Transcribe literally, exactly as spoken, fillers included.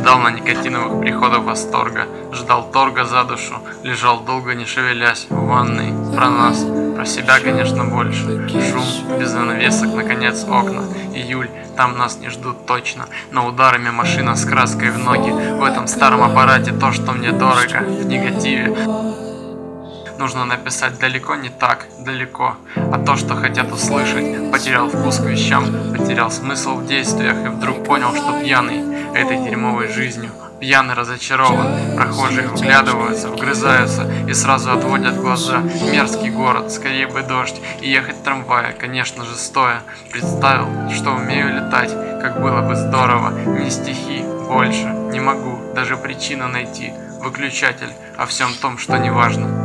Ждал на никотиновых приходах восторга, ждал торга за душу, лежал долго не шевелясь в ванной. Про нас, про себя, конечно, больше. Шум, без занавесок, наконец, окна. Июль, там нас не ждут точно, но ударами машина с краской в ноги. В этом старом аппарате то, что мне дорого, в негативе нужно написать далеко не так, далеко. А то, что хотят услышать, потерял вкус к вещам, потерял смысл в действиях и вдруг понял, что пьяный этой дерьмовой жизнью. Пьяный разочарован, прохожие вглядываются, вгрызаются и сразу отводят глаза. Мерзкий город, скорее бы дождь и ехать в трамвае, конечно же стоя. Представил, что умею летать, как было бы здорово. Не стихи, больше не могу даже причину найти. Выключатель о всем том, что не важно.